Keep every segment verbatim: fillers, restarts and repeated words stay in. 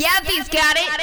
Yeah, he's got it.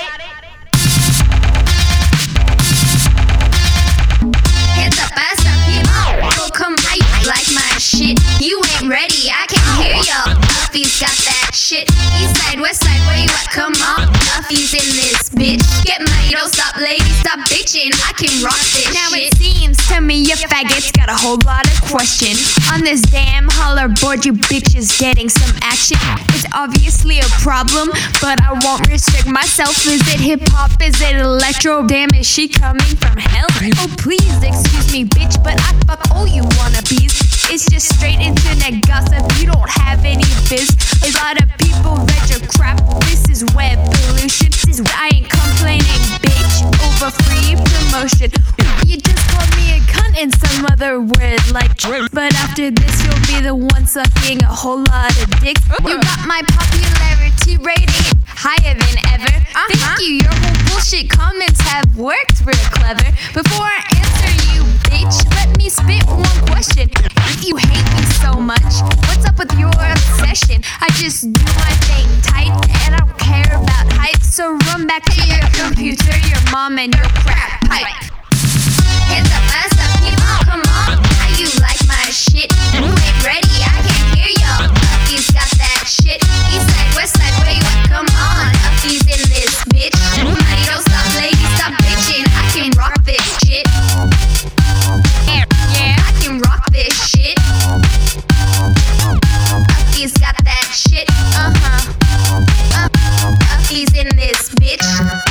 Hit the best of people. Oh, come on, you like my shit. You ain't ready, I can't hear ya. Duffy's got that shit. East side, west side, where you at? Come on. Duffy's in this bitch. Get money, don't stop, ladies, stop bitching. I can rock this Now shit. it seems to me you faggots got a whole lot of question. On this damn holler board, you bitches getting some action. It's obviously a problem, but I won't restrict myself. Is it hip-hop? Is it electro? Damn, is she coming from hell? Oh, please, excuse me, bitch, but I fuck all you wannabes. It's just straight internet gossip. You don't have any biz. A lot of people read your crap. This is web pollution. This is I ain't complaining, bitch, over free promotion. You just called me a cunt in some other word like, but after this you'll be the one sucking a whole lot of dicks. You got my popularity rating higher than ever. Uh-huh. Thank you, your whole bullshit comments have worked real clever. Before I answer you, bitch, let me spit one question. If you hate me so much, what's up with your obsession? I just do my thing tight and I don't care about hype. So run back to your computer, your mom and your crack pipe. Hit the best of people. Come on, how you like my shit? You ain't ready, I can't hear ya. Duffy's got that shit. East side, west side, where you at? Come on. Duffy's in this bitch. Money, don't stop, ladies, stop bitching. I can rock this shit. Yeah, yeah. I can rock this shit. Duffy's got that shit. Uh-huh. Uh, Duffy's in this bitch.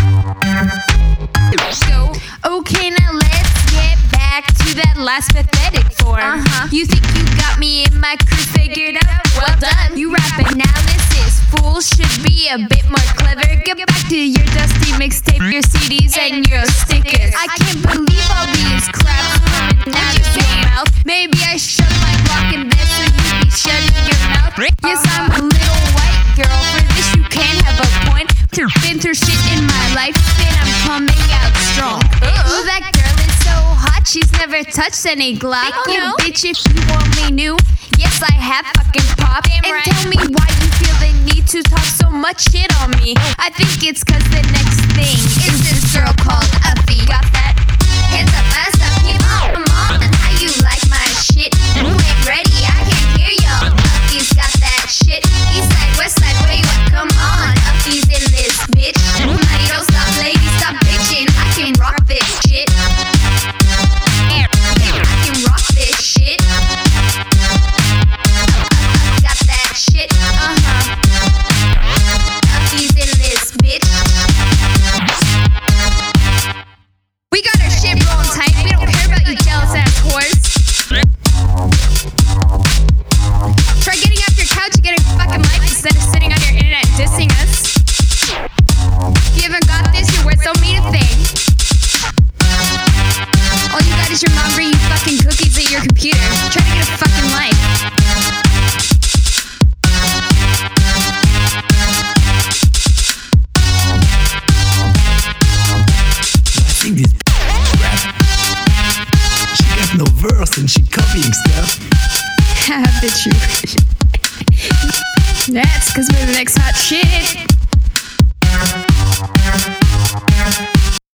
So, okay, now let's get back to that last pathetic form. Uh-huh. You think you got me in my crew figured out? Well done. You rap analysis fools should be a bit more clever. Get back to your dusty mixtape, your C Ds and your stickers. I can't believe all these craps coming out of your mouth. Maybe I shut my block in there so you be shutting your mouth. Yes, I'm a little white girl. For this you can have a point. Been through shit in my life and I'm coming out strong. Ooh, that girl is so hot, she's never touched any Glock. They don't Oh, know. bitch, if you only knew. Yes, I have fucking pop. Damn And right. tell me why you feel the need to talk so much shit on me. I think it's cause the next thing is this girl called Uffy. Got that? Hit the best of people. Come on, how you like my shit? You ain't ready, I can't hear ya. Duffy's got that shit. East side, west side, where you at? Come on. Duffy's in this bitch. Money, don't stop, ladies, stop bitching. I can rock this shit. I can rock this shit. Got that shit. Uh-huh. Duffy's in this bitch. We got our shit rolling tight. We don't care about you jealous ass whores. Try getting off your couch and getting a fucking life instead of sitting on your internet dissing us. If you haven't got this, you're worth so mean a thing. All you got is your mom bringing you fucking cookies at your computer. Try to get a fucking life. I think this rap. She got no verse and she copying stuff. Have the truth. That's cause we're the next hot shit.